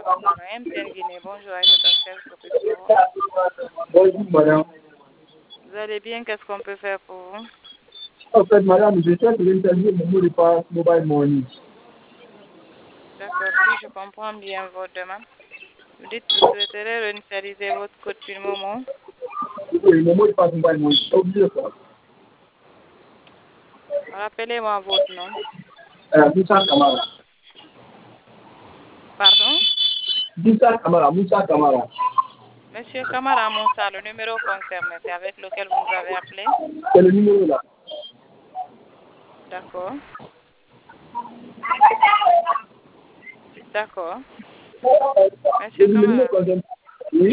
MTN Guinée, bonjour, Aïssata, qu'est-ce qu'on peut faire pour vous? Bonjour, madame. Vous allez bien, qu'est-ce qu'on peut faire pour vous? En fait, madame, je cherche l'interview mon mot de passe mobile money. D'accord, si je comprends bien votre demande. Vous dites que vous souhaiterez réinitialiser votre code PIN Momo. Oui, mon mot de passe mobile money. J'ai oublié ça. Rappelez-moi votre nom. Moussa Kamara. Pardon? Moussa Kamara. Monsieur Kamara Moussa, le numéro concerné, c'est avec lequel vous nous avez appelé? C'est le numéro là. D'accord. D'accord. Monsieur Le numéro Kamara, concerné. Oui.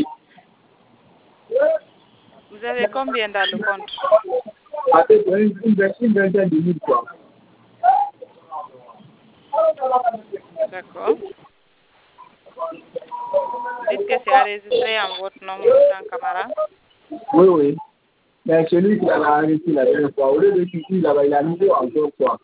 vous avez combien dans le compte? Après, une vingtaine de mille quoi. D'accord. Vous dites que c'est enregistré en votre nom, Moussa Kamara? Oui, oui. Mais celui qui a arrêté la dernière fois, au lieu de quitter là-bas, il a mis encore quoi.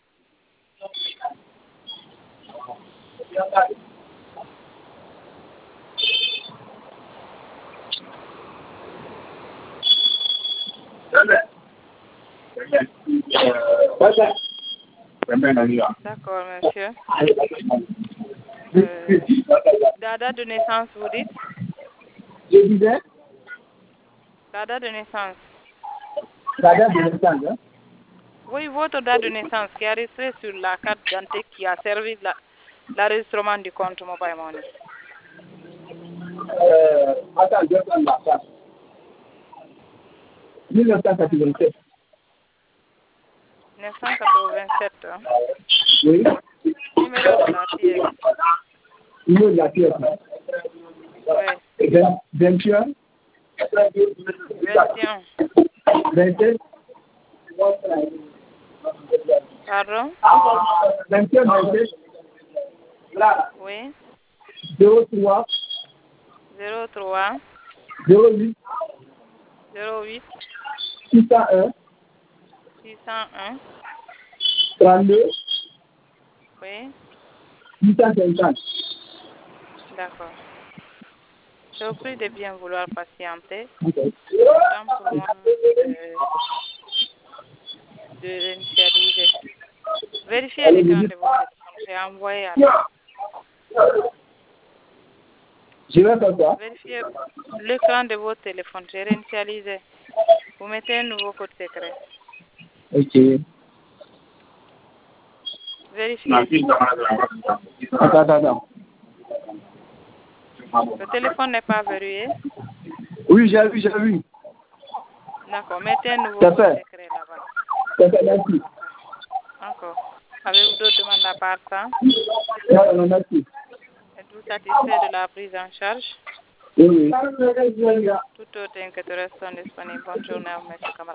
D'accord, monsieur. La date de naissance, vous dites? Je disais, La date de naissance. la date de naissance, hein? Oui, votre date de naissance qui est enregistrée sur la carte d'identité qui a servi l'enregistrement du compte Mobile Money. Attends, je vais prendre la carte. 1987. 987. Hein? Oui. Numéro de la pièce. Numéro de la pièce. Oui. 21. 21. 27. Pardon? 21, 27. Oui. 03. 03. 08. 08. 601. 601. 32. Oui. 850. D'accord. Je vous prie de bien vouloir patienter. Ok. Temps pour moi de réinitialiser. Vérifiez l'écran de votre téléphone. J'ai envoyé à Je vais faire ça. Vérifiez l'écran de votre téléphone. J'ai réinitialisé. Vous mettez un nouveau code secret. Ok. Vérifiez. Attends. Le téléphone n'est pas verrouillé. Oui, j'ai vu. D'accord. Mettez un nouveau C'est code fait. secret là-bas. C'est fait, merci. Encore. Avez-vous d'autres demandes à part ça? Non, merci. Êtes-vous satisfait de la prise en charge? Oui. Tout autre inquiétude reste disponible. Bonne journée à vous, M. Kamara.